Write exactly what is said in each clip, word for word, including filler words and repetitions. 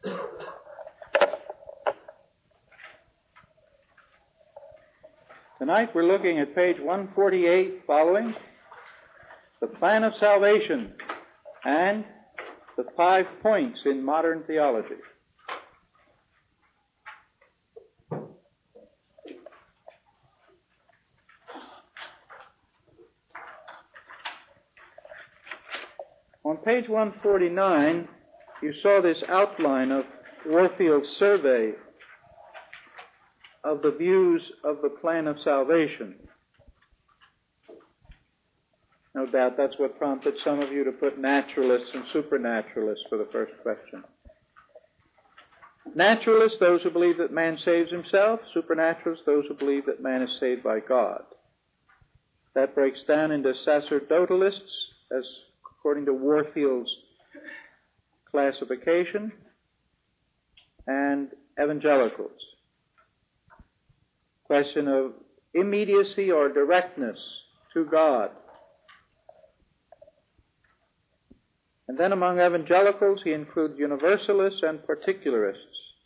Tonight we're looking at page one forty-eight following, the plan of salvation and the five points in modern theology. On page one forty-nine, you saw this outline of Warfield's survey of the views of the plan of salvation. No doubt that's what prompted some of you to put naturalists and supernaturalists for the first question. Naturalists, those who believe that man saves himself. Supernaturalists, those who believe that man is saved by God. That breaks down into sacerdotalists, as according to Warfield's classification, and evangelicals. Question of immediacy or directness to God. And then among evangelicals, he includes universalists and particularists.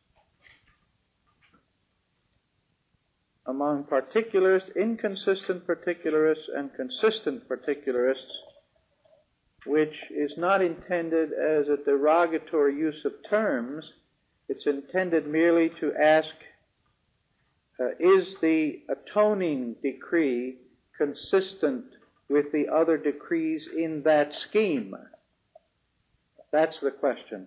Among particularists, inconsistent particularists and consistent particularists, which is not intended as a derogatory use of terms. It's intended merely to ask, uh, is the atoning decree consistent with the other decrees in that scheme? That's the question.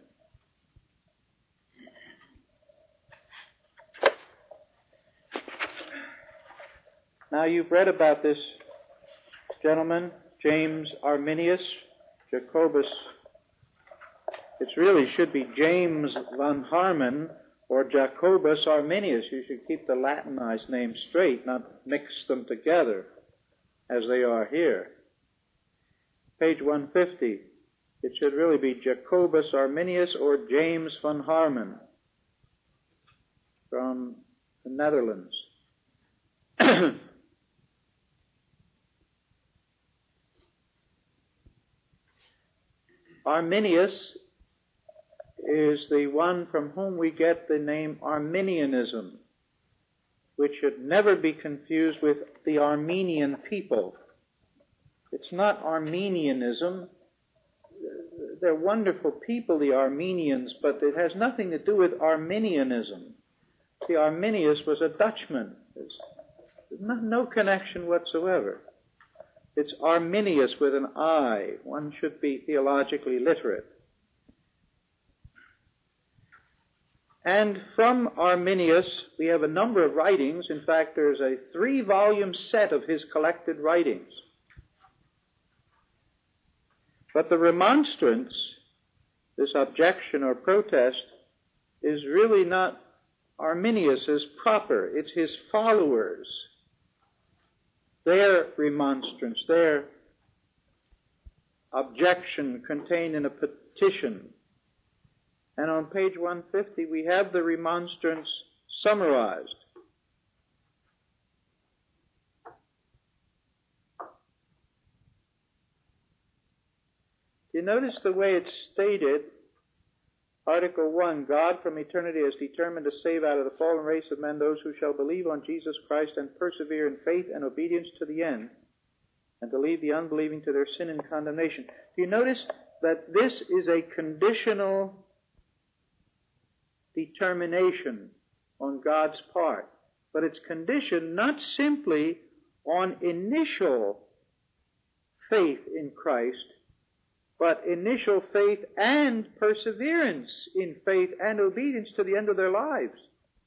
Now you've read about this gentleman, James Arminius Jacobus. It really should be James von Harman or Jacobus Arminius. You should keep the Latinized names straight, not mix them together as they are here. Page one fifty. It should really be Jacobus Arminius or James von Harman from the Netherlands. Arminius is the one from whom we get the name Arminianism, which should never be confused with the Armenian people. It's not Armenianism. They're wonderful people, the Armenians, but it has nothing to do with Arminianism. See, Arminius was a Dutchman. There's no, no connection whatsoever. It's Arminius with an I. One should be theologically literate. And from Arminius, we have a number of writings. In fact, there's a three-volume set of his collected writings. But the remonstrance, this objection or protest, is really not Arminius's proper. It's his followers. Their remonstrance, their objection contained in a petition. And on page one fifty, we have the remonstrance summarized. You notice the way it's stated. Article one, God from eternity has determined to save out of the fallen race of men those who shall believe on Jesus Christ and persevere in faith and obedience to the end, and to leave the unbelieving to their sin and condemnation. Do you notice that this is a conditional determination on God's part? But it's conditioned not simply on initial faith in Christ, but initial faith and perseverance in faith and obedience to the end of their lives.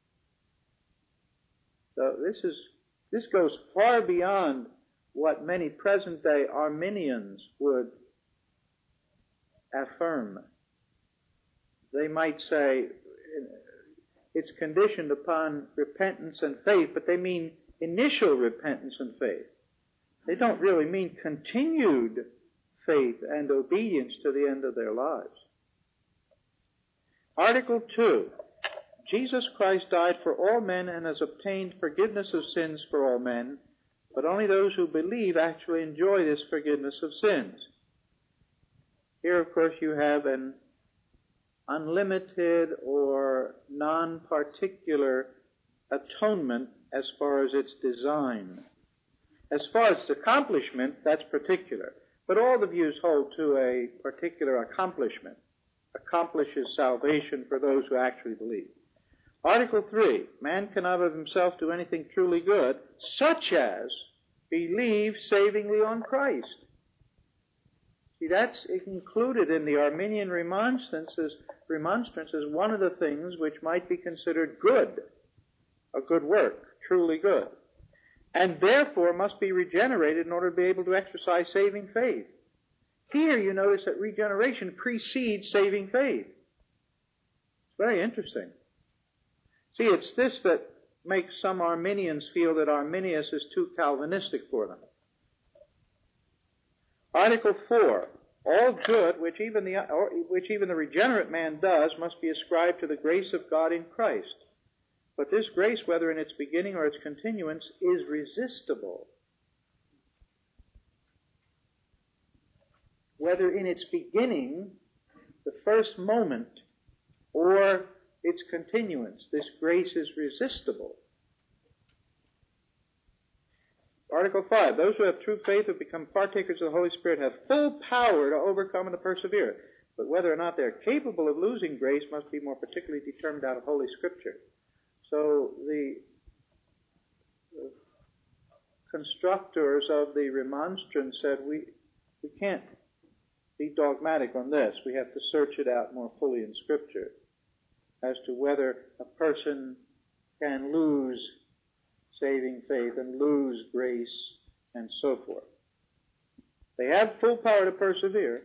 So this is this goes far beyond what many present-day Arminians would affirm. They might say it's conditioned upon repentance and faith, but they mean initial repentance and faith. They don't really mean continued faith and obedience to the end of their lives. Article two, Jesus Christ died for all men and has obtained forgiveness of sins for all men, but only those who believe actually enjoy this forgiveness of sins. Here, of course, you have an unlimited or non-particular atonement as far as its design. As far as its accomplishment, that's particular. But all the views hold to a particular accomplishment. Accomplishes salvation for those who actually believe. Article three, man cannot of himself do anything truly good, such as believe savingly on Christ. See, that's included in the Arminian remonstrances, remonstrance as one of the things which might be considered good, a good work, truly good, and therefore must be regenerated in order to be able to exercise saving faith. Here you notice that regeneration precedes saving faith. It's very interesting. See, it's this that makes some Arminians feel that Arminius is too Calvinistic for them. Article four, all good which even the or, which even the regenerate man does must be ascribed to the grace of God in Christ. But this grace, whether in its beginning or its continuance, is resistible. Whether in its beginning, the first moment, or its continuance, this grace is resistible. Article five, those who have true faith have become partakers of the Holy Spirit have full power to overcome and to persevere. But whether or not they are capable of losing grace must be more particularly determined out of Holy Scripture. So the constructors of the remonstrance said we, we can't be dogmatic on this. We have to search it out more fully in Scripture as to whether a person can lose saving faith and lose grace and so forth. They have full power to persevere.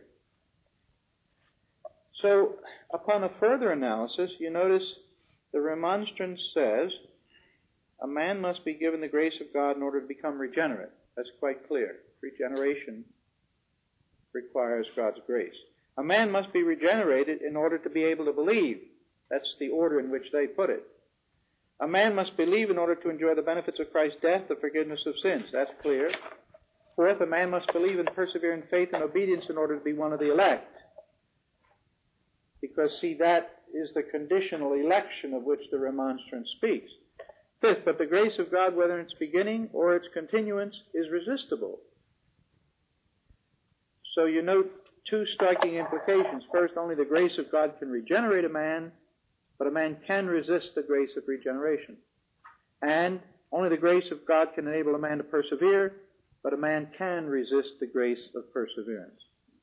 So, upon a further analysis, you notice the remonstrance says a man must be given the grace of God in order to become regenerate. That's quite clear. Regeneration requires God's grace. A man must be regenerated in order to be able to believe. That's the order in which they put it. A man must believe in order to enjoy the benefits of Christ's death, the forgiveness of sins. That's clear. Fourth, a man must believe and persevere in faith and obedience in order to be one of the elect. Because, see, that is the conditional election of which the remonstrance speaks. Fifth, but the grace of God, whether in its beginning or its continuance, is resistible. So you note two striking implications. First, only the grace of God can regenerate a man, but a man can resist the grace of regeneration. And only the grace of God can enable a man to persevere, but a man can resist the grace of perseverance.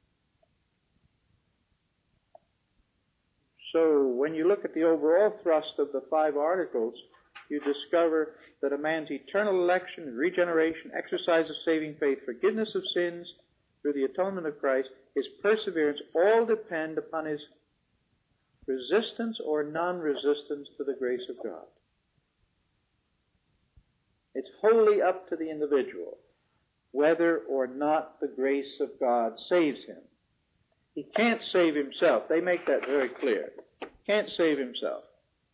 So when you look at the overall thrust of the five articles, you discover that a man's eternal election, regeneration, exercise of saving faith, forgiveness of sins through the atonement of Christ, his perseverance, all depend upon his resistance or non-resistance to the grace of God. It's wholly up to the individual whether or not the grace of God saves him. He can't save himself. They make that very clear. Can't save himself.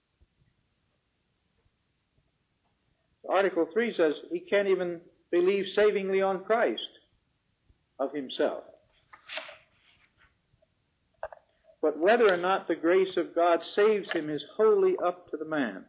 Article three says he can't even believe savingly on Christ of himself. But whether or not the grace of God saves him is wholly up to the man.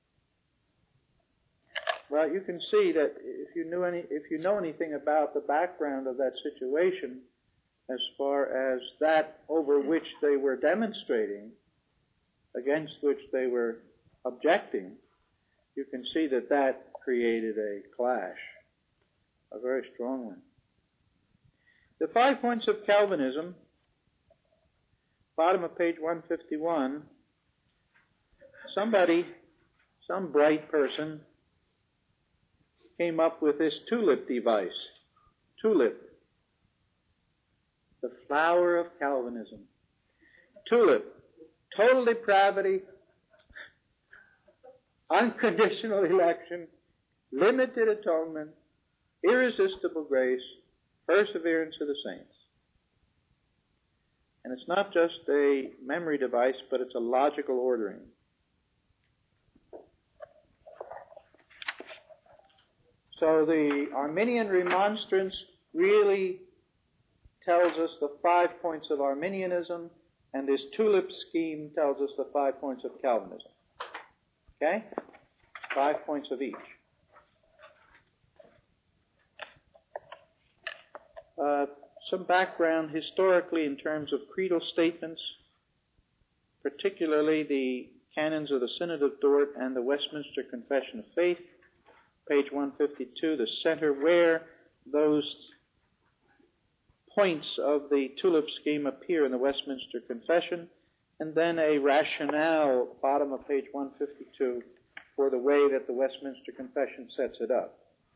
Well, you can see that if you knew any, if you know anything about the background of that situation, as far as that over which they were demonstrating, against which they were objecting, you can see that that created a clash, a very strong one. The five points of Calvinism, bottom of page one fifty-one, somebody, some bright person, came up with this tulip device. Tulip. The flower of Calvinism. Tulip. Total depravity, unconditional election, limited atonement, irresistible grace, perseverance of the saints. And it's not just a memory device, but it's a logical ordering. So the Arminian remonstrance really tells us the five points of Arminianism, And this tulip scheme tells us the five points of Calvinism. Okay? Five points of each. Uh, some background historically in terms of creedal statements, particularly the canons of the Synod of Dort and the Westminster Confession of Faith, page one fifty-two, the center where those points of the tulip scheme appear in the Westminster Confession, and then a rationale, bottom of page one fifty-two, for the way that the Westminster Confession sets it up.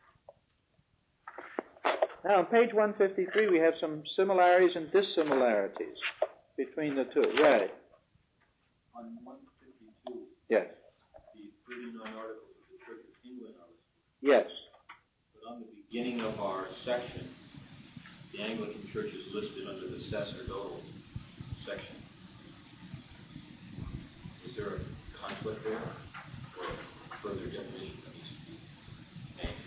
Now, on page one fifty-three, we have some similarities and dissimilarities between the two. Right. On one fifty-two, yes. The thirty-nine articles of the Church of England are listed. Yes. But on the beginning of our section, the Anglican Church is listed under the sacerdotal section. Is there a conflict there, or further definition that needs to be made?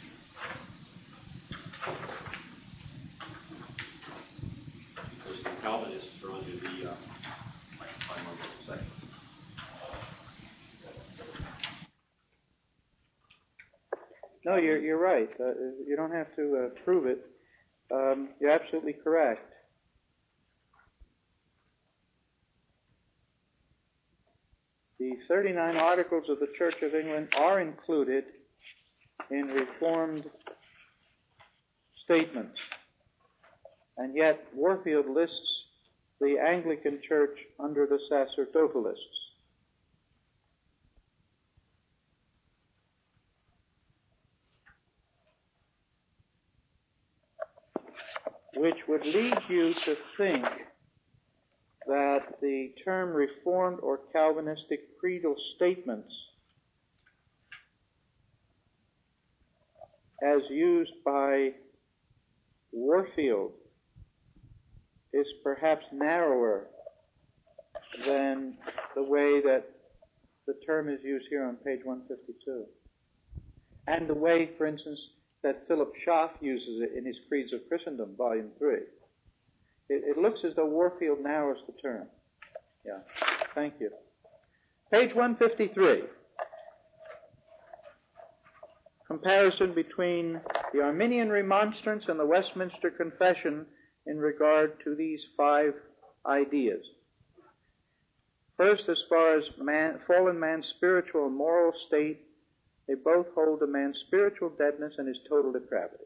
Because the Calvinists are under the uh, primary section. No, you're you're right. Uh, you don't have to uh, prove it. Um, you're absolutely correct. The thirty-nine Articles of the Church of England are included in Reformed statements, and yet Warfield lists the Anglican Church under the sacerdotalists. Which would lead you to think that the term Reformed or Calvinistic creedal statements, as used by Warfield, is perhaps narrower than the way that the term is used here on page one fifty-two. And the way, for instance, that Philip Schaff uses it in his Creeds of Christendom, Volume three. It, it looks as though Warfield narrows the term. Yeah, thank you. Page one fifty-three. Comparison between the Arminian Remonstrance and the Westminster Confession in regard to these five ideas. First, as far as man, fallen man's spiritual and moral state, they both hold a man's spiritual deadness and his total depravity.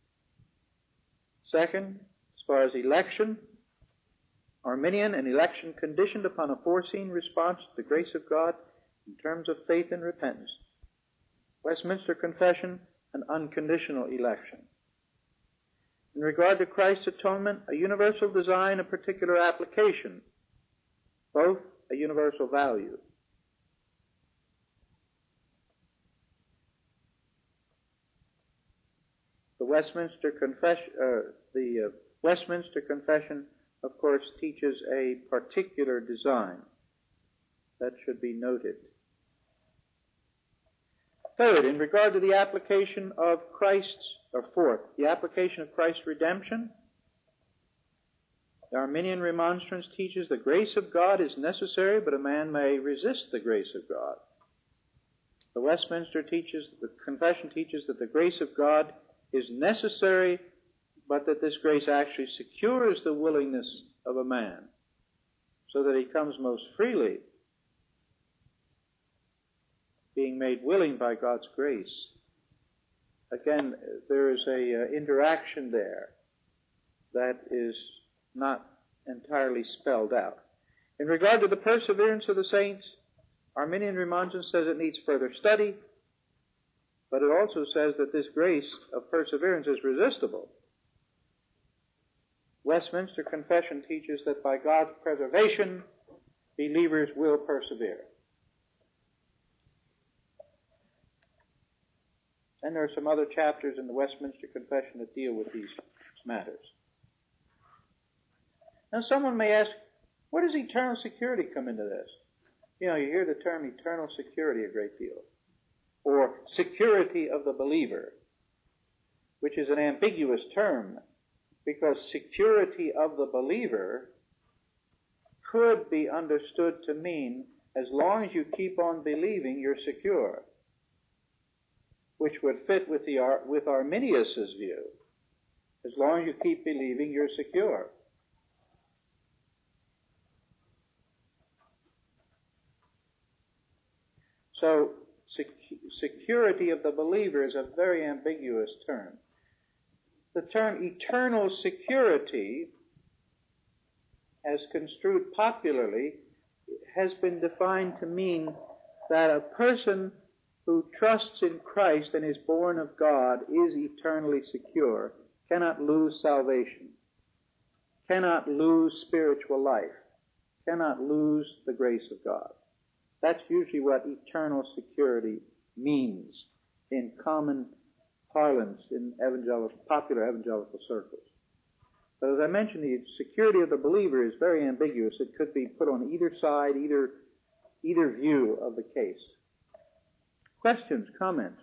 Second, as far as election, Arminian, an election conditioned upon a foreseen response to the grace of God in terms of faith and repentance. Westminster Confession, an unconditional election. In regard to Christ's atonement, a universal design, a particular application, both a universal value. The Westminster Confession, uh, the uh, Westminster Confession, of course, teaches a particular design. That should be noted. Third, in regard to the application of Christ's, or fourth, the application of Christ's redemption, the Arminian Remonstrance teaches the grace of God is necessary, but a man may resist the grace of God. The Westminster teaches, the Confession teaches that the grace of God is necessary, but that this grace actually secures the willingness of a man, so that he comes most freely, being made willing by God's grace. Again, there is a uh, interaction there that is not entirely spelled out. In regard to the perseverance of the saints, Arminian Remonstrance says it needs further study, but it also says that this grace of perseverance is resistible. Westminster Confession teaches that by God's preservation, believers will persevere. And there are some other chapters in the Westminster Confession that deal with these matters. Now someone may ask, where does eternal security come into this? You know, you hear the term eternal security a great deal. Or security of the believer, which is an ambiguous term, because security of the believer could be understood to mean, as long as you keep on believing, you're secure, which would fit with the Ar- with Arminius's view. As long as you keep believing, you're secure. So, sec- security of the believer is a very ambiguous term. The term eternal security, as construed popularly, has been defined to mean that a person who trusts in Christ and is born of God is eternally secure, cannot lose salvation, cannot lose spiritual life, cannot lose the grace of God. That's usually what eternal security means in common parlance in evangelical, popular evangelical circles. But as I mentioned, the security of the believer is very ambiguous. It could be put on either side, either, either view of the case. Questions, comments?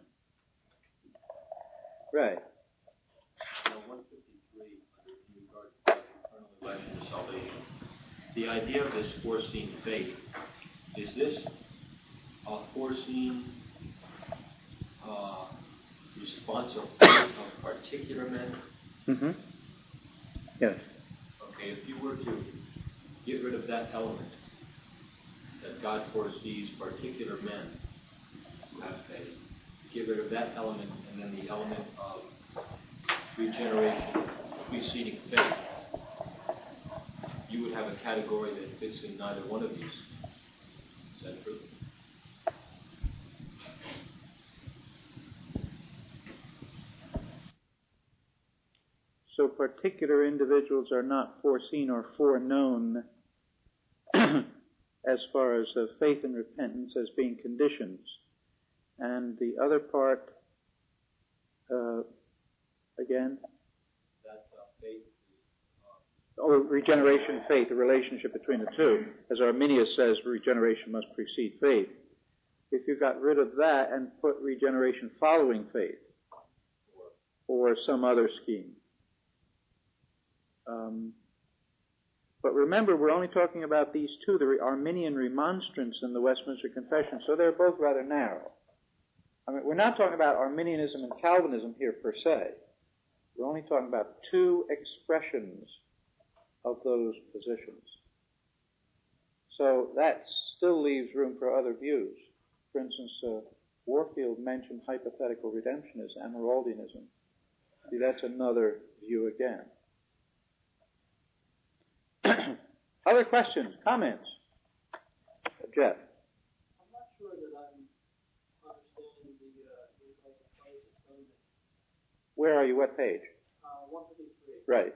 Right. one fifty-three, in regard to eternal election to salvation, the idea of this foreseen faith, is this a foreseen uh, response of, of particular men? Mm-hmm. Yes. Okay, if you were to get rid of that element, that God foresees particular men who have faith, get rid of that element, and then the element of regeneration preceding faith, you would have a category that fits in neither one of these. Is that true? So particular individuals are not foreseen or foreknown as far as uh, faith and repentance as being conditions. And the other part, uh, again? That uh, faith. Oh, regeneration, faith, the relationship between the two. As Arminius says, regeneration must precede faith. If you got rid of that and put regeneration following faith, or some other scheme. Um, but remember, we're only talking about these two, the Arminian Remonstrance and the Westminster Confession, so they're both rather narrow. I mean, we're not talking about Arminianism and Calvinism here per se. We're only talking about two expressions of those positions. So that still leaves room for other views. For instance, uh, Warfield mentioned hypothetical redemptionism, Amyraldianism. See, that's another view again. Other questions, comments? Jeff? I'm not sure that I'm understanding the uh, place atonement. Where are you? What page? Uh, one fifty-three. Right.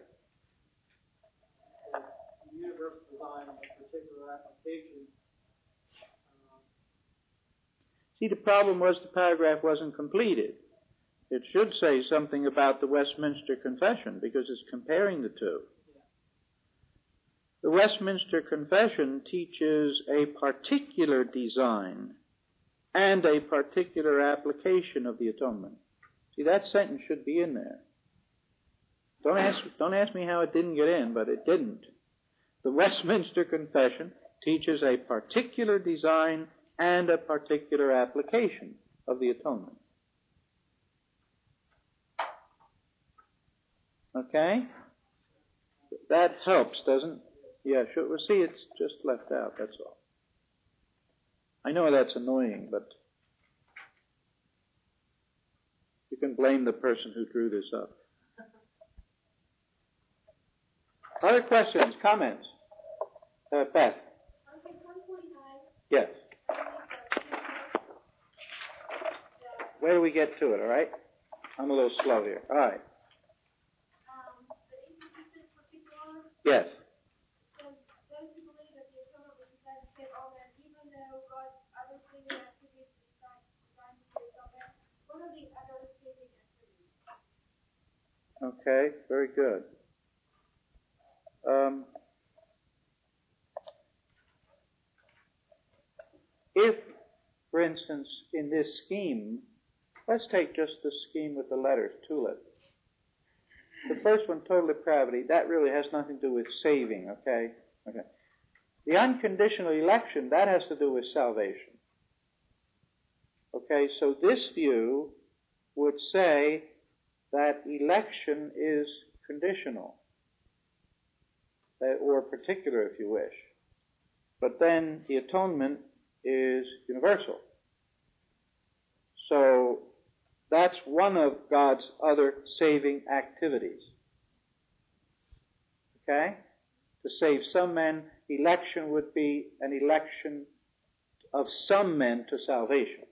The universe design of a particular application. Um, See, the problem was the paragraph wasn't completed. It should say something about the Westminster Confession because it's comparing the two. The Westminster Confession teaches a particular design and a particular application of the atonement. See, that sentence should be in there. Don't ask, don't ask me how it didn't get in, but it didn't. The Westminster Confession teaches a particular design and a particular application of the atonement. Okay? That helps, doesn't it? Yeah, sure. Well, see, it's just left out, that's all. I know that's annoying, but you can blame the person who drew this up. Other questions, comments? Uh, Beth? Yes. Where do we get to it, all right? I'm a little slow here. All right. Yes. Okay, very good. Um, if, for instance, in this scheme, let's take just the scheme with the letters, tulip. The first one, total depravity, that really has nothing to do with saving, okay? Okay. The unconditional election, that has to do with salvation. Okay, so this view would say that election is conditional, or particular if you wish. But then the atonement is universal. So that's one of God's other saving activities. Okay? To save some men, election would be an election of some men to salvation.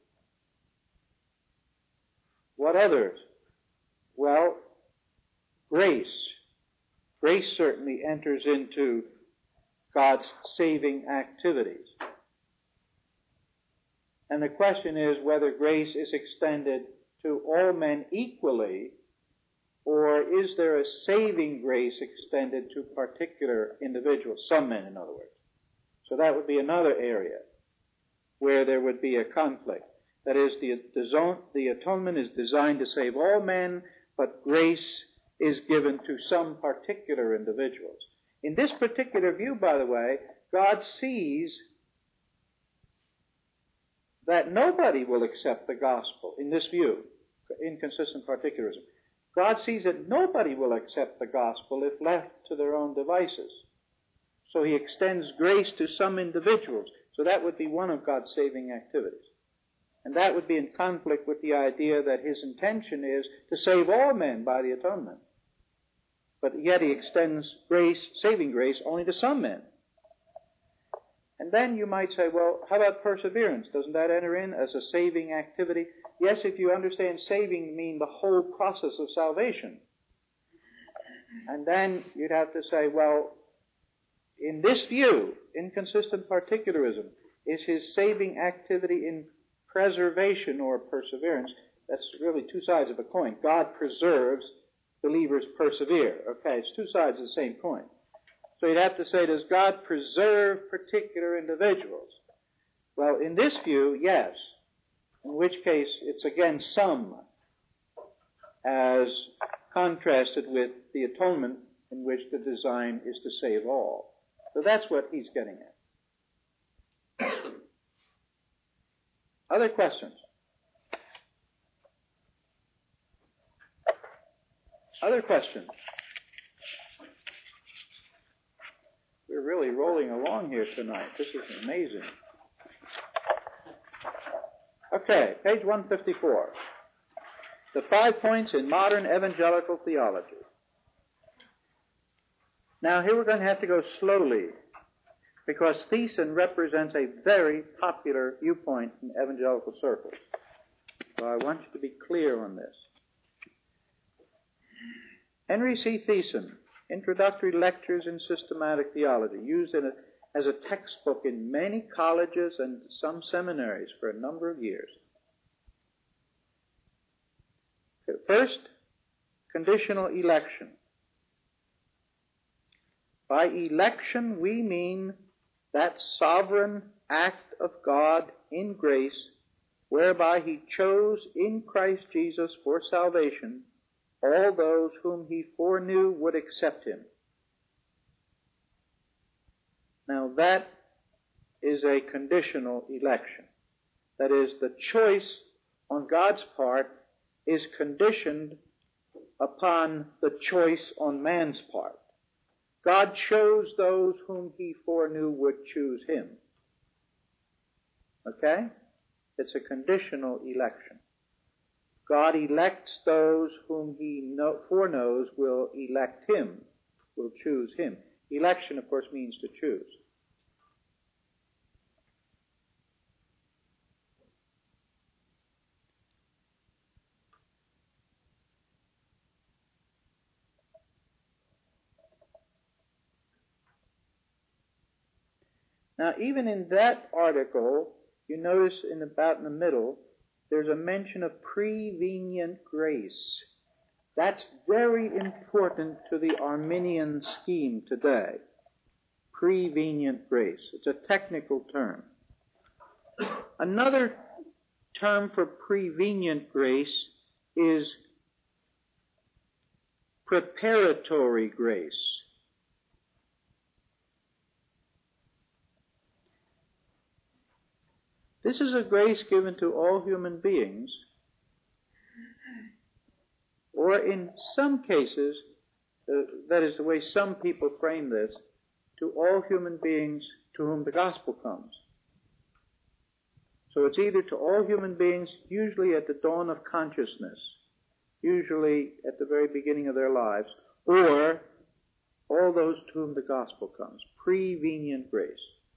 What others? Well, grace. Grace certainly enters into God's saving activities. And the question is whether grace is extended to all men equally, or is there a saving grace extended to particular individuals, some men in other words. So that would be another area where there would be a conflict. That is, the, the atonement is designed to save all men, but grace is given to some particular individuals. In this particular view, by the way, God sees that nobody will accept the gospel in this view, inconsistent particularism. God sees that nobody will accept the gospel if left to their own devices. So he extends grace to some individuals. So that would be one of God's saving activities. And that would be in conflict with the idea that his intention is to save all men by the atonement. But yet he extends grace, saving grace, only to some men. And then you might say, well, how about perseverance? Doesn't that enter in as a saving activity? Yes, if you understand saving mean the whole process of salvation. And then you'd have to say, well, in this view, inconsistent particularism, is his saving activity in preservation or perseverance? That's really two sides of a coin. God preserves, believers persevere. Okay, it's two sides of the same coin. So you'd have to say, does God preserve particular individuals? Well, in this view, yes. In which case, it's again some, as contrasted with the atonement in which the design is to save all. So that's what he's getting at. Other questions? Other questions? We're really rolling along here tonight. This is amazing. Okay, page one fifty-four. The five points in modern evangelical theology. Now, here we're going to have to go slowly, because Thiessen represents a very popular viewpoint in evangelical circles. So I want you to be clear on this. Henry C. Thiessen, Introductory Lectures in Systematic Theology, used in a, as a textbook in many colleges and some seminaries for a number of years. First, conditional election. By election, we mean that sovereign act of God in grace, whereby he chose in Christ Jesus for salvation all those whom he foreknew would accept him. Now that is a conditional election. That is, the choice on God's part is conditioned upon the choice on man's part. God chose those whom he foreknew would choose him. Okay? It's a conditional election. God elects those whom he know, foreknows will elect him, will choose him. Election, of course, means to choose. Now, even in that article, you notice in about in the middle, there's a mention of prevenient grace. That's very important to the Arminian scheme today. Prevenient grace. It's a technical term. Another term for prevenient grace is preparatory grace. This is a grace given to all human beings, or in some cases, uh, that is the way some people frame this, to all human beings to whom the gospel comes. So it's either to all human beings, usually at the dawn of consciousness, usually at the very beginning of their lives, or all those to whom the gospel comes. Prevenient grace.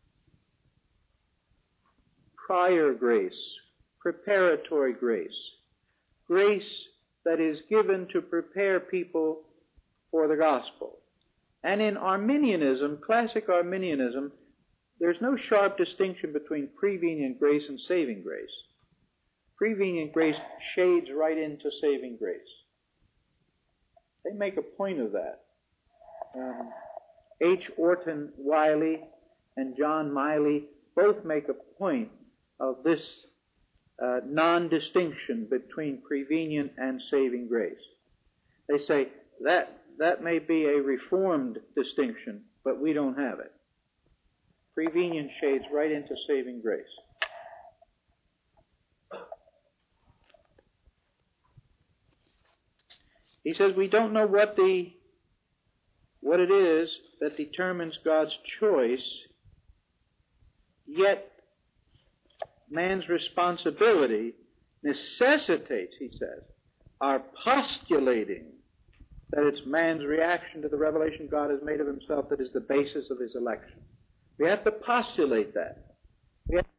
Prior grace. Preparatory grace. Grace that is given to prepare people for the gospel. And in Arminianism, classic Arminianism, there's no sharp distinction between prevenient grace and saving grace. Prevenient grace shades right into saving grace. They make a point of that. Um, H. Orton Wiley and John Miley both make a point of this uh, non-distinction between prevenient and saving grace. They say that that may be a reformed distinction, but we don't have it. Prevenient shades right into saving grace. He says we don't know what the what it is that determines God's choice, yet man's responsibility necessitates, he says, our postulating that it's man's reaction to the revelation God has made of himself that is the basis of his election. We have to postulate that. We have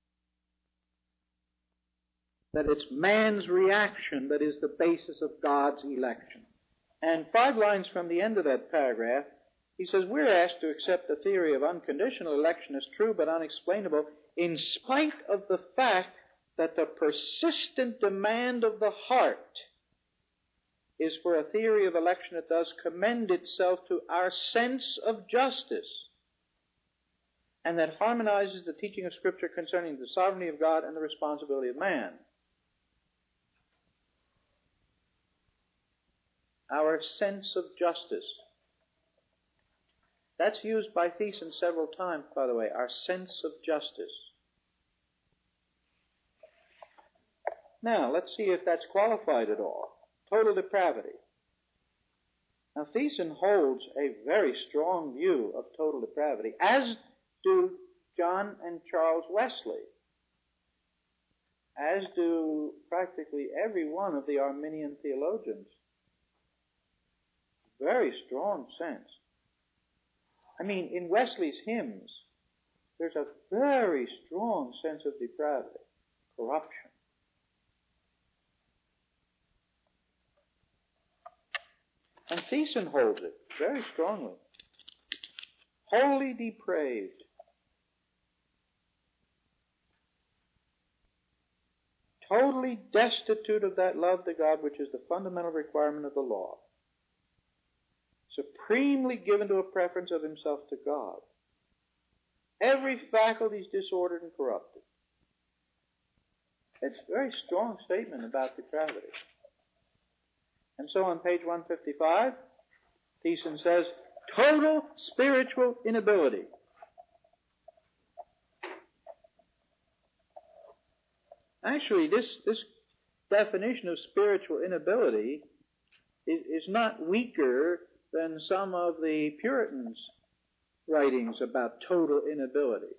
that it's man's reaction that is the basis of God's election. And five lines from the end of that paragraph, he says, we're asked to accept the theory of unconditional election as true but unexplainable in spite of the fact that the persistent demand of the heart is for a theory of election that does commend itself to our sense of justice and that harmonizes the teaching of Scripture concerning the sovereignty of God and the responsibility of man. Our sense of justice. That's used by Thiessen several times, by the way, our sense of justice. Now, let's see if that's qualified at all. Total depravity. Now, Thiessen holds a very strong view of total depravity, as do John and Charles Wesley, as do practically every one of the Arminian theologians. Very strong sense. I mean, in Wesley's hymns, there's a very strong sense of depravity, corruption. And Thiessen holds it very strongly. Wholly depraved. Totally destitute of that love to God which is the fundamental requirement of the law. Supremely given to a preference of himself to God. Every faculty is disordered and corrupted. It's a very strong statement about depravity. And so on page one fifty-five, Thiessen says, total spiritual inability. Actually, this, this definition of spiritual inability is, is not weaker than some of the Puritans' writings about total inability.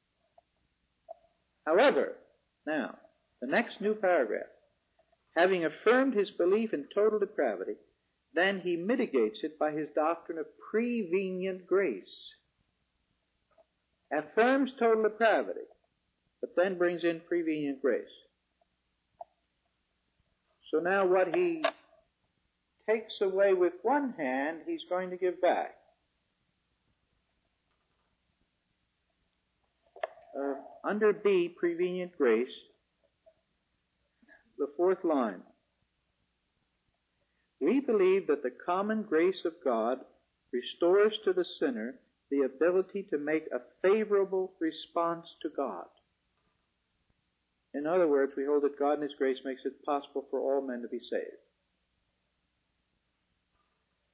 However, now, the next new paragraph, having affirmed his belief in total depravity, then he mitigates it by his doctrine of prevenient grace. Affirms total depravity, but then brings in prevenient grace. So now what he takes away with one hand, he's going to give back. Uh, under B, prevenient grace, the fourth line. We believe that the common grace of God restores to the sinner the ability to make a favorable response to God. In other words, we hold that God in His grace makes it possible for all men to be saved.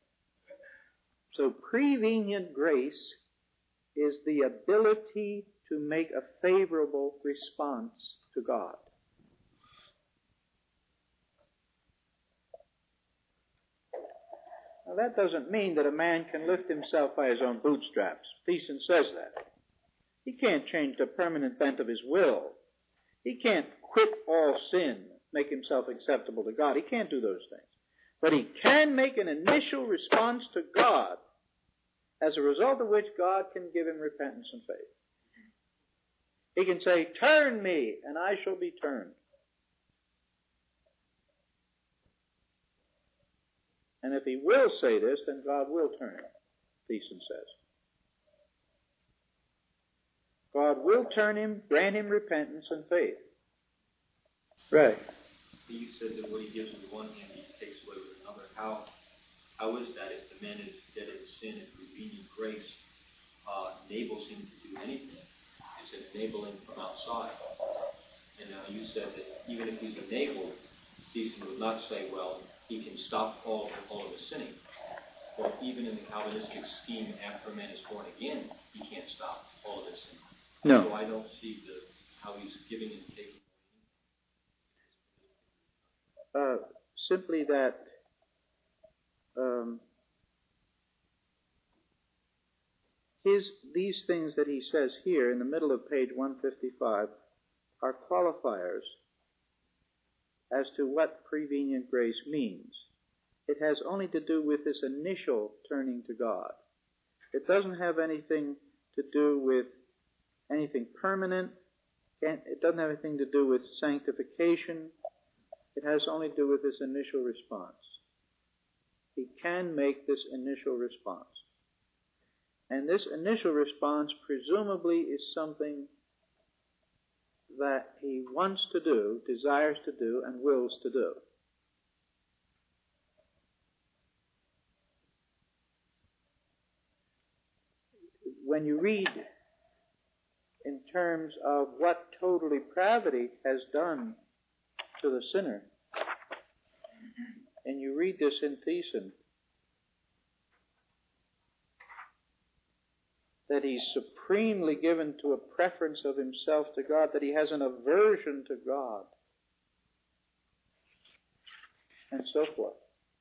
So prevenient grace is the ability to make a favorable response to God. Now that doesn't mean that a man can lift himself by his own bootstraps. Thiessen says that. He can't change the permanent bent of his will. He can't quit all sin, make himself acceptable to God. He can't do those things. But he can make an initial response to God, as a result of which God can give him repentance and faith. He can say, "Turn me, and I shall be turned." And if he will say this, then God will turn him, Thiessen says. God will turn him, grant him repentance and faith. Right. You said that what he gives with one hand, he takes away with another. How how is that if the man is dead in sin and prevenient grace uh, enables him to do anything? It's an enabling from outside. And now you said that even if he's enabled, Thiessen would not say, well, he can stop all, all of the sinning. Or even in the Calvinistic scheme, after a man is born again, he can't stop all of his sin. No. So I don't see the how he's giving and taking. Uh, simply that um, his these things that he says here in the middle of page one fifty-five are qualifiers as to what prevenient grace means. It has only to do with this initial turning to God. It doesn't have anything to do with anything permanent. It doesn't have anything to do with sanctification. It has only to do with this initial response. He can make this initial response. And this initial response presumably is something that he wants to do, desires to do, and wills to do. When you read in terms of what total depravity has done to the sinner, and you read this in Thiessen, that he's supremely given to a preference of himself to God, that he has an aversion to God, and so forth.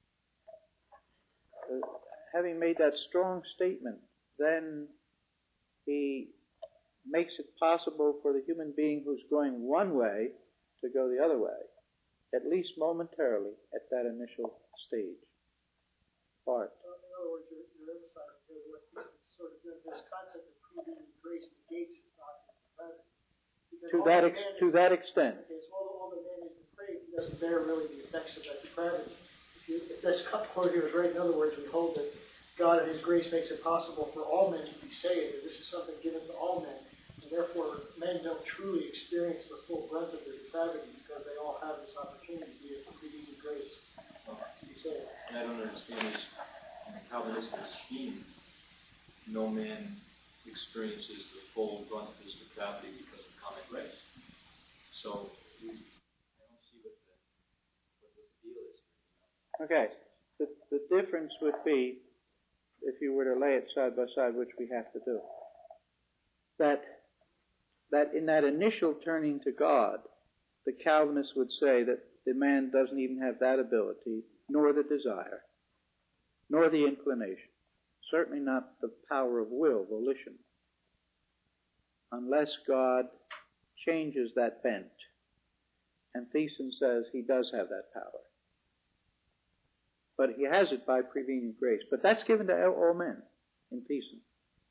Uh, having made that strong statement, then he makes it possible for the human being who's going one way to go the other way, at least momentarily at that initial stage. Part. In other words, you're, you're emphasizing here what this sort of this concept of prevenient grace negates his doctrine of depravity. To that ex, to is, that extent. Okay, so all, all the man is depraved, he doesn't bear really the effects of that depravity. If, you, if this quote here is right, in other words, we hold that God in His grace makes it possible for all men to be saved, and this is something given to all men, and therefore men don't truly experience the full brunt of their depravity because they all have this opportunity to be a prevenient grace to be saved. And I don't understand this in the Calvinistic scheme. No man experiences the full brunt of his depravity because of common grace. So I don't see what the, what the deal is. Okay. The, the difference would be, if you were to lay it side by side, which we have to do, that that in that initial turning to God, the Calvinists would say that the man doesn't even have that ability, nor the desire, nor the inclination, certainly not the power of will, volition, unless God changes that bent. And Thiessen says he does have that power. But he has it by prevenient grace. But that's given to all men in Thiessen.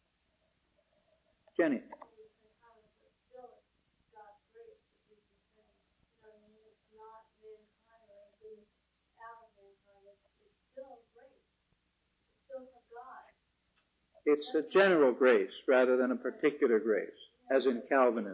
Jenny. It's a general grace rather than a particular grace, as in Calvinism.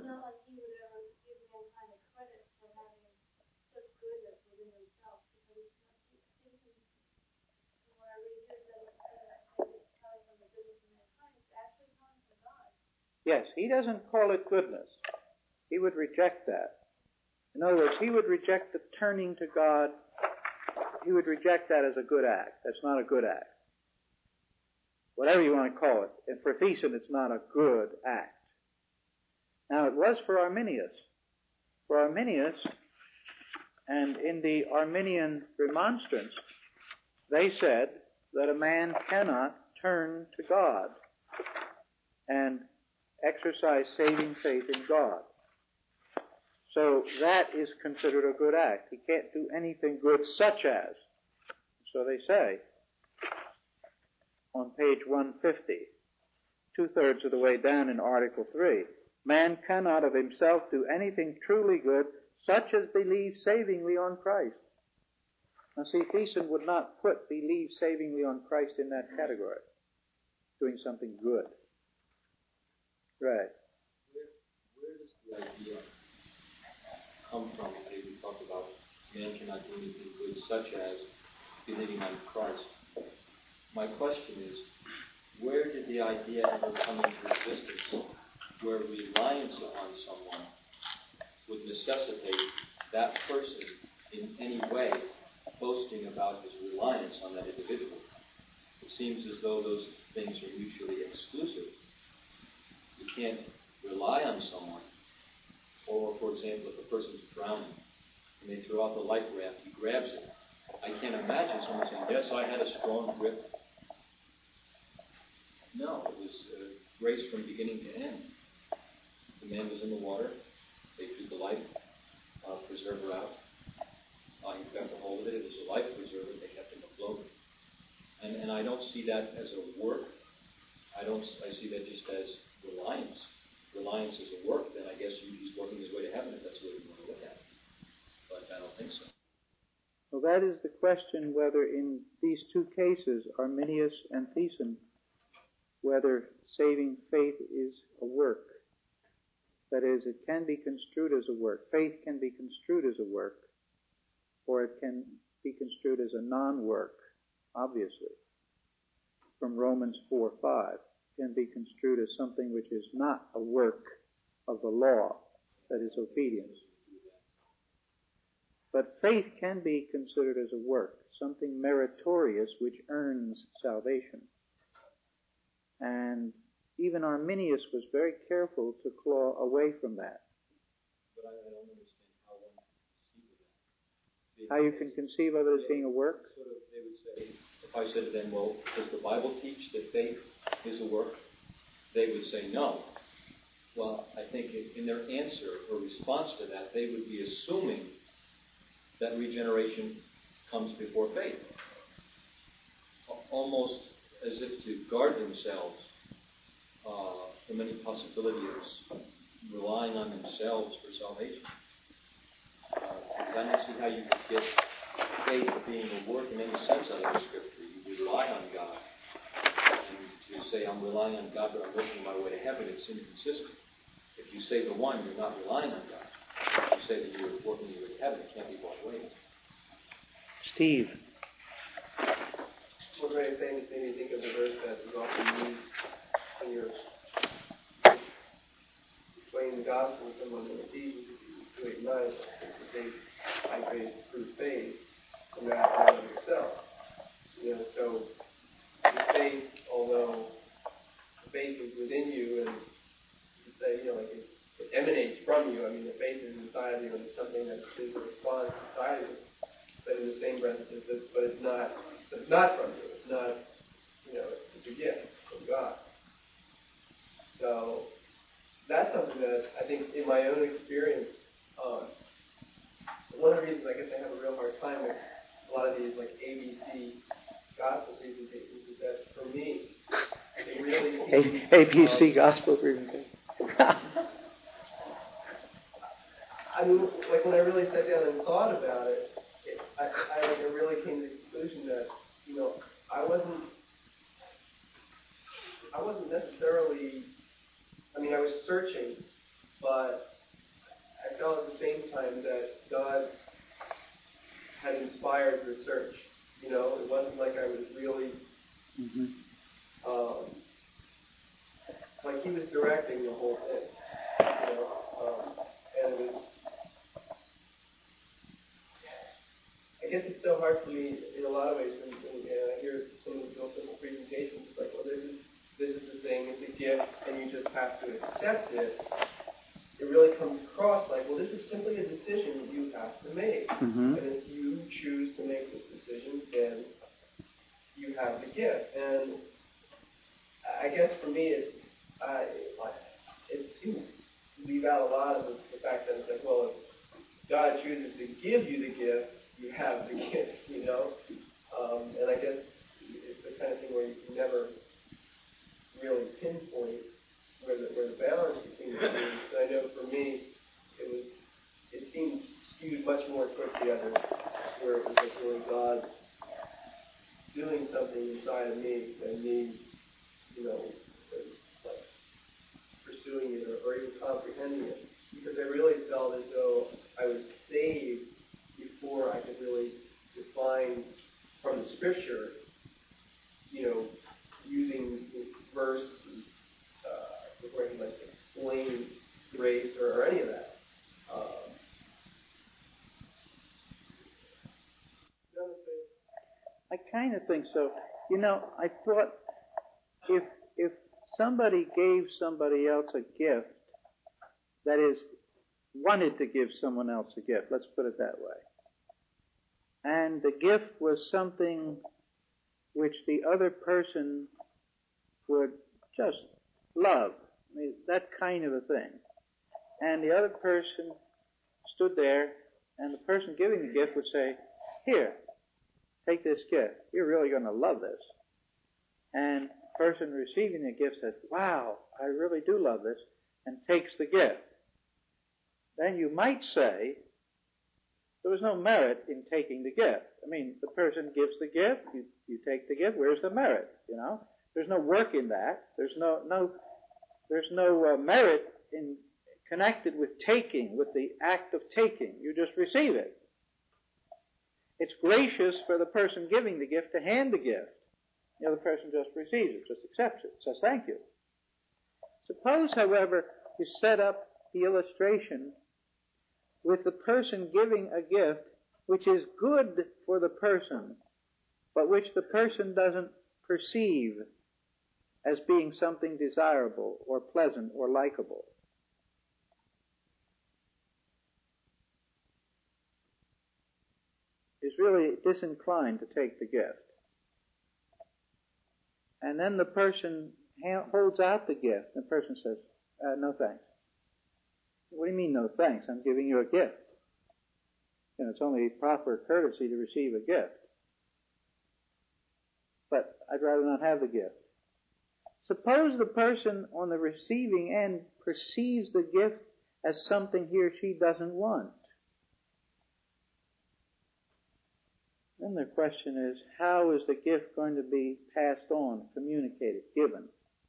Yes, he doesn't call it goodness. He would reject that. In other words, he would reject the turning to God. He would reject that as a good act. That's not a good act. Whatever you want to call it. And for Thiessen, it's not a good act. Now, it was for Arminius. For Arminius, and in the Arminian remonstrance, they said that a man cannot turn to God and exercise saving faith in God. So that is considered a good act. He can't do anything good such as. So they say on page one fifty, two-thirds of the way down in Article three, man cannot of himself do anything truly good such as believe savingly on Christ. Now see, Thiessen would not put believe savingly on Christ in that category, doing something good. Right. Where, where does the idea come from? Okay, we talked about man cannot do anything good such as believing on Christ. My question is, where did the idea ever come into existence where reliance upon someone would necessitate that person in any way boasting about his reliance on that individual? It seems as though those things are mutually exclusive. You can't rely on someone. Or, for example, if a person's drowning and they throw out the life raft, he grabs it. I can't imagine someone saying, yes, I had a strong grip. No, it was uh, grace from beginning to end. The man was in the water. They threw the life uh, preserver out. Uh, he grabbed a hold of it. It was a life preserver. They kept him afloat. And, and I don't see that as a work. I don't. I see that just as reliance. Reliance is a work. Then I guess he's working his way to heaven if that's what you want to look at. But I don't think so. Well, that is the question whether in these two cases, Arminius and Thiessen, whether saving faith is a work. That is, it can be construed as a work. Faith can be construed as a work, or it can be construed as a non-work, obviously. From Romans four five, can be construed as something which is not a work of the law, that is obedience. But faith can be considered as a work, something meritorious which earns salvation. And even Arminius was very careful to claw away from that. But I, I don't understand how one can conceive of that. How you can conceive of it as being a work? Sort of, they would say, if I said to them, well, does the Bible teach that faith is a work? They would say no. Well, I think in their answer or response to that, they would be assuming that regeneration comes before faith. Almost as if to guard themselves uh, from any possibility of relying on themselves for salvation. Uh, I don't see how you could get faith being a work in any sense out of the Scripture. You rely on God. And to say, I'm relying on God, but I'm working my way to heaven, it's inconsistent. If you say the one, you're not relying on God. If you say that you're working your way to heaven, it can't be both ways. Steve. One very famous made me think of the verse that is often used when you're explaining the gospel to someone in Ephesians two eight nine, to say, by grace through faith, and not out of yourself. You know, so the faith, although the faith is within you, and you say, you know, like it, it emanates from you. I mean, the faith is inside you, and it's something that is a response inside you. But in the same breath, it says, but it's not. It's not from you. It's not, you know, it's a gift from God. So that's something that I think in my own experience, um, one of the reasons I guess I have a real hard time with a lot of these like A B C gospel presentations is that for me, it really A- ABC um, gospel presentation. I mean, like when I really sat down and thought about it, it I, I like I really came to the conclusion that, you know, I wasn't, I wasn't necessarily, I mean, I was searching, but I felt at the same time that God had inspired the search. You know, it wasn't like I was really, mm-hmm. um, like He was directing the whole thing. You know, um, and it was, I guess it's so hard for me in a lot of ways when, when you know, I hear some of the real simple presentations. It's like, well, this is this is the thing, it's a gift, and you just have to accept it. really comes across like, well, this is simply a decision you have to make. Mm-hmm. And if you choose to make this decision, then you have the gift. And I guess for me, it's, uh, it seems to leave out a lot of the, the fact that it's like, well, if God chooses to give you the gift, you have the gift, you know? Um, and I guess it's the kind of thing where you can never really pinpoint where the, where the balance between the two is. So I know for me, it was, it seemed skewed much more towards the other, where it was like really God doing something inside of me than me, you know, like pursuing it or, or even comprehending it. Because I really felt as though I was saved before I could really define from the scripture, you know, using verse, uh, before I can like explain grace or, or any of that. Um, I kind of think so. You know, I thought if if somebody gave somebody else a gift, that is, wanted to give someone else a gift, let's put it that way, and the gift was something which the other person would just love, I mean, that kind of a thing, and the other person stood there, and the person giving the gift would say, "Here, take this gift. You're really going to love this." And the person receiving the gift says, "Wow, I really do love this," and takes the gift. Then you might say there was no merit in taking the gift. I mean, the person gives the gift, you, you take the gift, where's the merit, you know? There's no work in that. There's no, no, there's no uh, merit in connected with taking, with the act of taking. You just receive it. It's gracious for the person giving the gift to hand the gift. The other person just receives it, just accepts it, says thank you. Suppose, however, you set up the illustration with the person giving a gift which is good for the person, but which the person doesn't perceive as being something desirable or pleasant or likable. Is really disinclined to take the gift. And then the person ha- holds out the gift, and the person says, uh, no thanks. What do you mean, no thanks? I'm giving you a gift. And it's only proper courtesy to receive a gift. But I'd rather not have the gift. Suppose the person on the receiving end perceives the gift as something he or she doesn't want. Then the question is, how is the gift going to be passed on, communicated, given?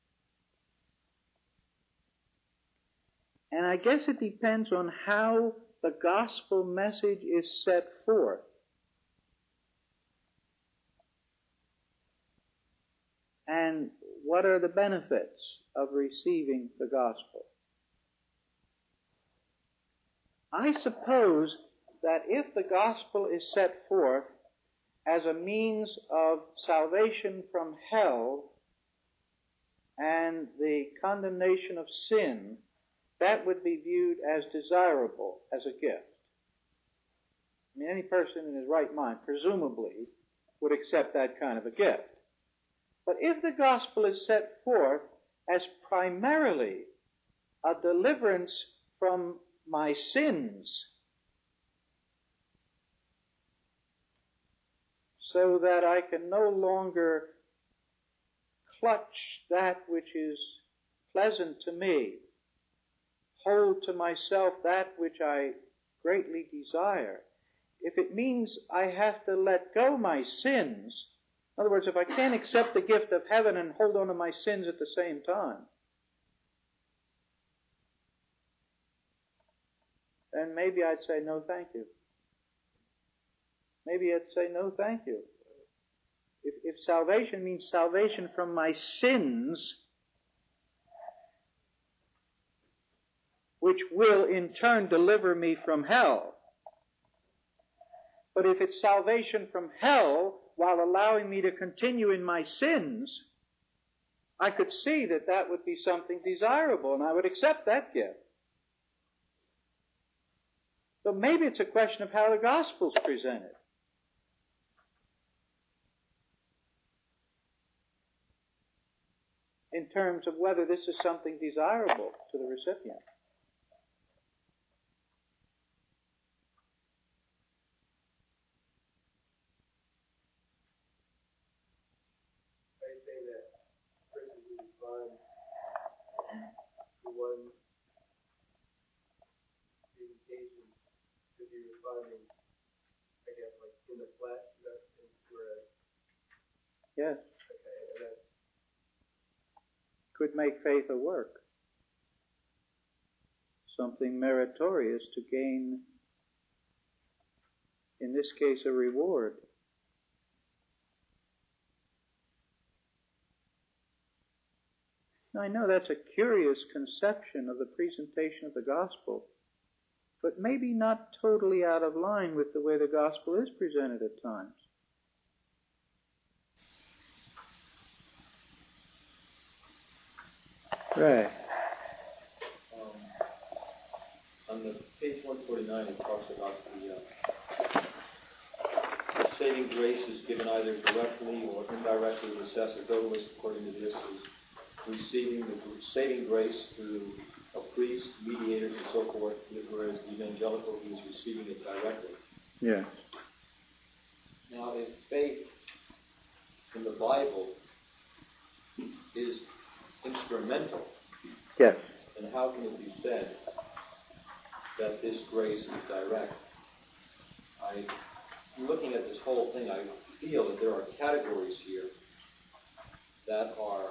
And I guess it depends on how the gospel message is set forth. And what are the benefits of receiving the gospel? I suppose that if the gospel is set forth as a means of salvation from hell and the condemnation of sin, that would be viewed as desirable as a gift. I mean, any person in his right mind, presumably, would accept that kind of a gift. But if the gospel is set forth as primarily a deliverance from my sins, so that I can no longer clutch that which is pleasant to me, hold to myself that which I greatly desire. If it means I have to let go my sins, in other words, if I can't accept the gift of heaven and hold on to my sins at the same time, then maybe I'd say no thank you. Maybe I'd say no thank you. If, if salvation means salvation from my sins, which will in turn deliver me from hell. But if it's salvation from hell while allowing me to continue in my sins, I could see that that would be something desirable, and I would accept that gift. So maybe it's a question of how the gospel's presented. In terms of whether this is something desirable to the recipient. Are you saying that person who responds to one presentation could be responding, I guess, like in the flesh, that's whereas? Yes. Okay, and that's Could make faith a work. Something meritorious to gain, in this case, a reward. Now, I know that's a curious conception of the presentation of the gospel, but maybe not totally out of line with the way the gospel is presented at times. Right. Um, on the page one forty-nine, it talks about the uh, saving grace is given either directly or indirectly to the sacerdotalist, according to this, is receiving the saving grace through a priest, mediator, and so forth, whereas the evangelical, he is receiving it directly. Yeah. Now, if faith in the Bible is instrumental, Yes. then how can it be said that this grace is direct? I, looking at this whole thing, I feel that there are categories here that are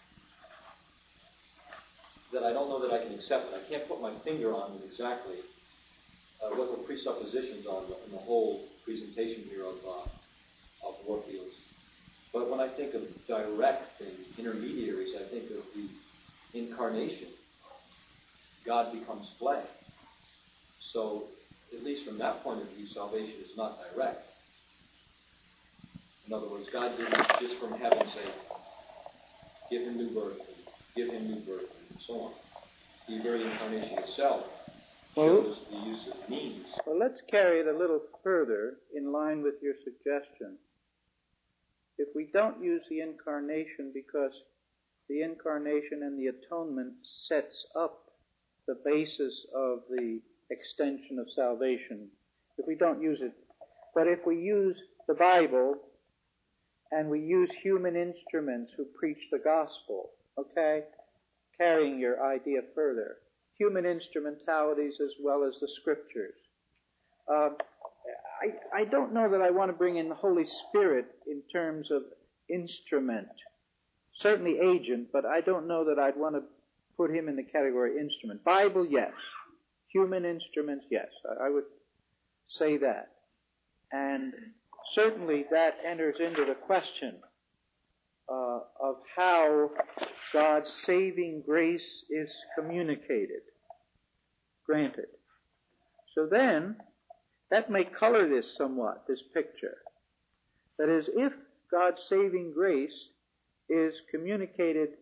that I don't know that I can accept. I can't put my finger on them exactly uh, what the presuppositions are in the whole presentation here of uh, of Warfield's. But when I think of direct and intermediaries, I think of the incarnation. God becomes flesh. So, at least from that point of view, salvation is not direct. In other words, God didn't just from heaven say, give him new birth, and give him new birth, and so on. The very incarnation itself shows the use of means. Well, let's carry it a little further in line with your suggestion. If we don't use the incarnation because the incarnation and the atonement sets up the basis of the extension of salvation, if we don't use it, but if we use the Bible and we use human instruments who preach the gospel, okay, carrying your idea further, human instrumentalities as well as the scriptures. Uh, I, I don't know that I want to bring in the Holy Spirit in terms of instrument. Certainly agent, but I don't know that I'd want to put him in the category instrument. Bible, yes. Human instruments, yes. I, I would say that. And certainly that enters into the question uh, of how God's saving grace is communicated. Granted. So then, that may color this somewhat, this picture. That is, if God's saving grace is communicated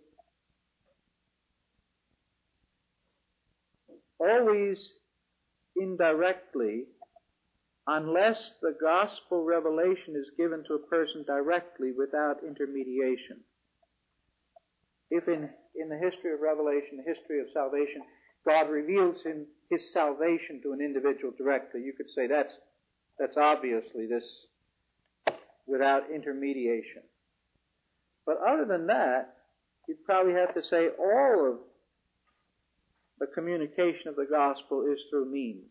always indirectly, unless the gospel revelation is given to a person directly without intermediation. If in, in the history of revelation, the history of salvation, God reveals him, his salvation to an individual directly, you could say that's, that's obviously this without intermediation. But other than that, you'd probably have to say all of the communication of the gospel is through means.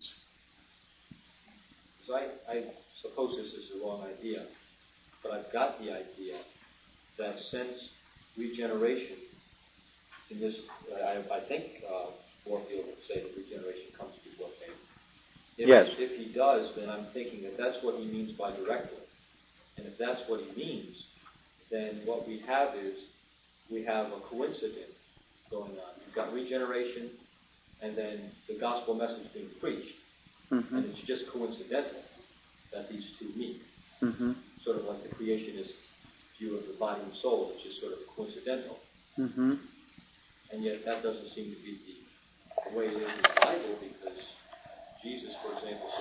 So I, I suppose this is the wrong idea, but I've got the idea that since regeneration, in this, I, I think uh, Warfield would say that regeneration comes before faith. If, Yes. If he does, then I'm thinking that that's what he means by directly. And if that's what he means, then what we have is we have a coincidence going on. You've got regeneration, and then the gospel message being preached. Mm-hmm. And it's just coincidental that these two meet. Mm-hmm. Sort of like the creationist view of the body and soul, which is sort of coincidental. Mm-hmm. And yet that doesn't seem to be the way it is in the Bible, because Jesus, for example,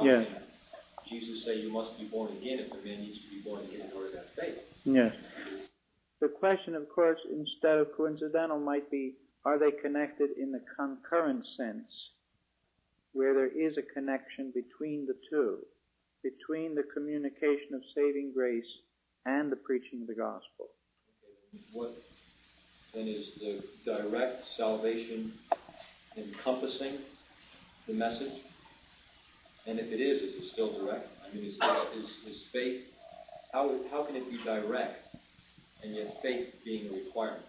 Yes. can Jesus say you must be born again if the man needs to be born again in order to have faith? Yes. The question, of course, instead of coincidental, might be, are they connected in the concurrent sense, where there is a connection between the two, between the communication of saving grace and the preaching of the gospel? Okay, what then is the direct salvation encompassing the message? And if it is, is it still direct? I mean, is, is, is faith, how, how can it be direct and yet faith being a requirement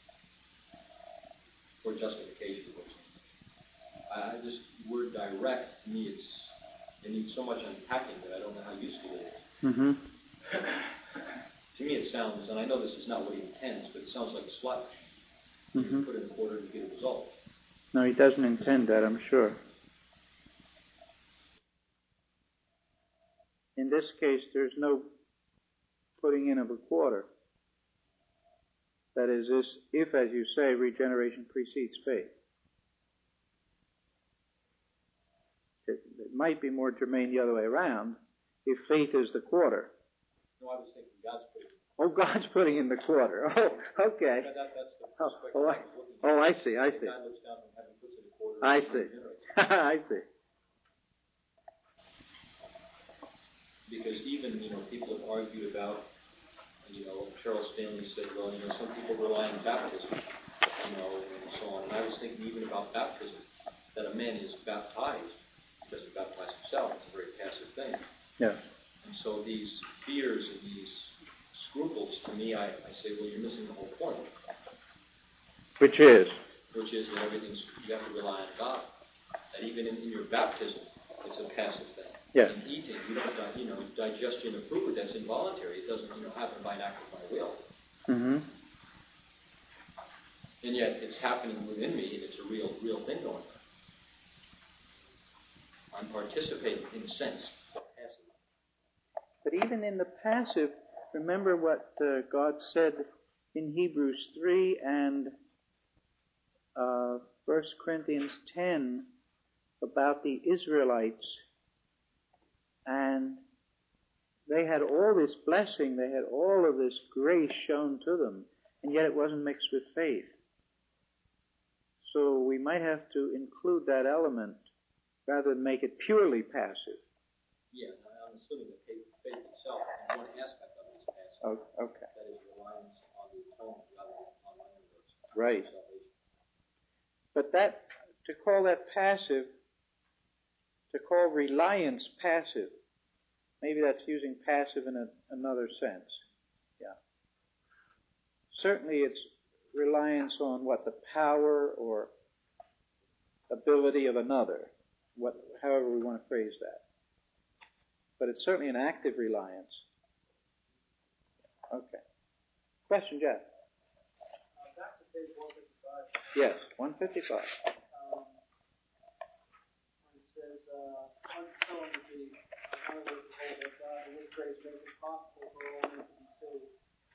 for justification? I just, the word direct, to me, it's, it needs so much unpacking that I don't know how useful it is. Mm-hmm. To me it sounds, and I know this is not what he intends, but it sounds like a slot. Mm-hmm. You put it in order to get a result. No, he doesn't intend that, I'm sure. In this case, there's no putting in of a quarter. That is, this, if, as you say, regeneration precedes faith. It, it might be more germane the other way around, if faith is the quarter. No, I was thinking God's putting it. Oh, God's putting in the quarter. Oh, okay. That, that, that's the Oh, perspective oh, I, I was looking at. oh, I see, I see. God looks down from heaven, puts in a quarter. I and see. regenerates. I see. Because even, you know, people have argued about, you know, Charles Stanley said, well, you know, some people rely on baptism, you know, and so on. And I was thinking even about baptism, that a man is baptized, he doesn't baptize himself, it's a very passive thing. Yeah. And so these fears and these scruples, to me, I, I say, well, you're missing the whole point. Which is? Which is that everything's, you have to rely on God. That even in, in your baptism, it's a passive thing. Yes. In eating, you don't, you know, digestion of food, that's involuntary. It doesn't, you know, happen by an act of my will. Mm-hmm. And yet, it's happening within me, and it's a real, real thing going on. I'm participating in a sense, but passive. But even in the passive, remember what uh, God said in Hebrews three and uh, First Corinthians ten about the Israelites. And they had all this blessing, they had all of this grace shown to them, and yet it wasn't mixed with faith. So we might have to include that element rather than make it purely passive. Yeah, I'm assuming that faith, faith itself is one aspect of it is passive. Oh, okay. That is reliance on the atonement rather than on my own works. Right. Salvation. But that, to call that passive, to call reliance passive, maybe that's using passive in a, another sense. Yeah. Certainly it's reliance on what, the power or ability of another, what, however we want to phrase that. But it's certainly an active reliance. Okay. Question, Jeff? Uh, back to page one fifty-five. Yes, one fifty-five. Um, when it says, uh, unsown to be, uh, unable to hold that God, and His grace makes it possible for all men to be saved.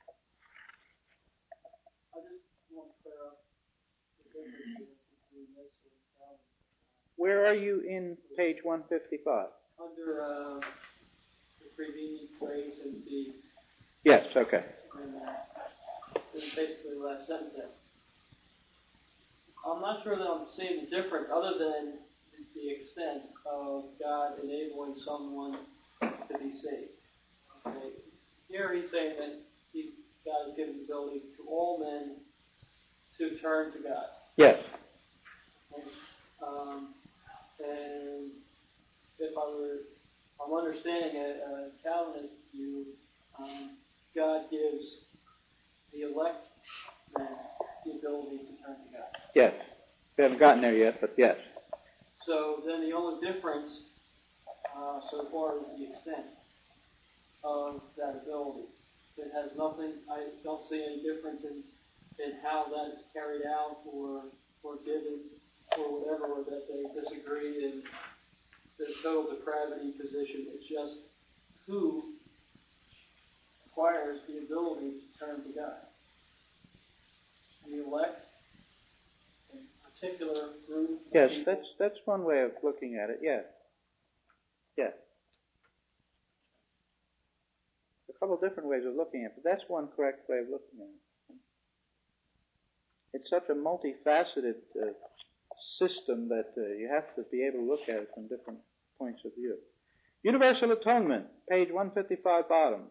I just want to clear up the difference between this and Calvin. Where are you in page one fifty-five? Under uh, the prevenient grace and the, Yes, okay. and uh, this is basically the last sentence there. I'm not sure that I'm seeing the difference other than the extent of God enabling someone to be saved. Okay. Here he's saying that he, God has given the ability to all men to turn to God. Yes. Okay. Um, and if I were, I'm understanding a, a Calvinist view, um, God gives the elect men the ability to turn to God. Yes. We haven't gotten there yet, but yes. So then the only difference uh, so far is the extent of that ability. It has nothing, I don't see any difference in, in how that is carried out or, or given or whatever, or that they disagree in the total depravity position. It's just who acquires the ability to turn to God. The elect, a particular group. Yes, that's that's one way of looking at it, yes. Yeah. A couple of different ways of looking at it, but that's one correct way of looking at it. It's such a multifaceted uh, system that uh, you have to be able to look at it from different points of view. Universal Atonement, page one fifty-five, bottom.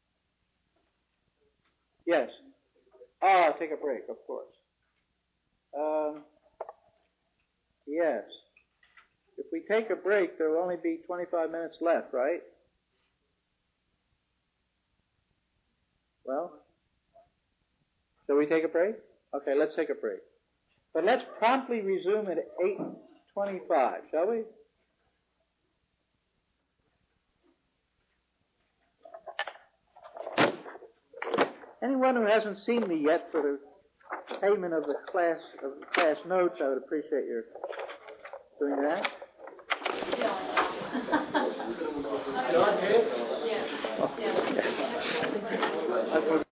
Yes. Ah, take a break, of course. Um, yes. If we take a break, there will only be twenty-five minutes left, right? Well, shall we take a break? Okay, let's take a break. But let's promptly resume at eight twenty-five, shall we? Anyone who hasn't seen me yet for the payment of the class of the class notes, I would appreciate your doing that. Yeah. Yeah. Yeah.